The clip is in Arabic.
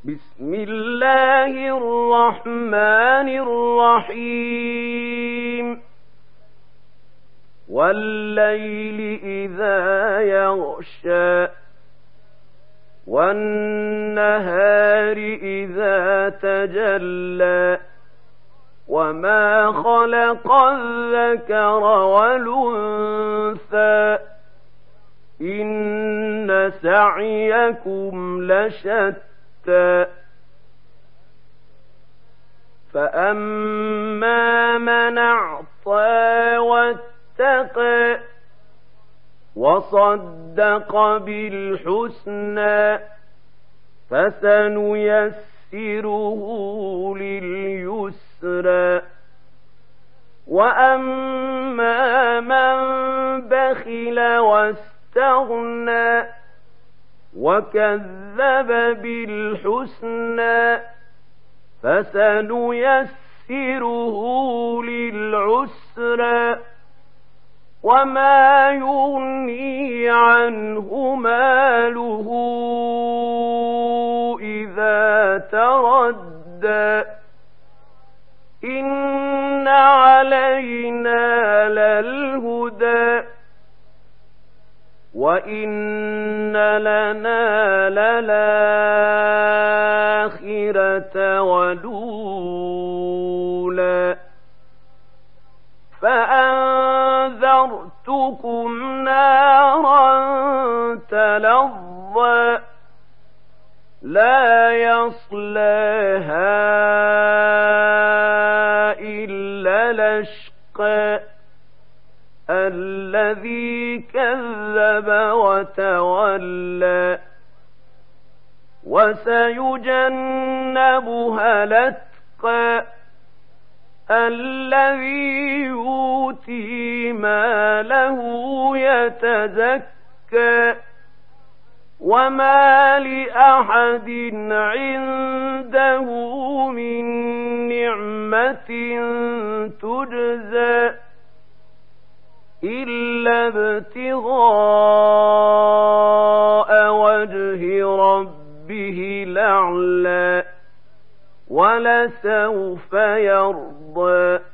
بسم الله الرحمن الرحيم والليل إذا يغشى والنهار إذا تجلى وما خلق الذكر والأنثى إن سعيكم لشتى فأما من أعطى واتقى وصدق بالحسنى فسنيسره لليسرى وأما من بخل واستغنى وكذب بالحسنى فسنيسره للعسرى وما يغني عنه ماله إذا تردى إن علينا للهدى وإن لنا للآخرة والأولى فأنذرتكم نارا تلظى لا يصلاها إلا الأشقى الذي كذب وتولى وسيجنبها الأتقى الذي يؤتي ماله يتزكى وما لأحد عنده من نعمة تجزى إلا ابتغاء وجه ربه الأعلى ولسوف يرضى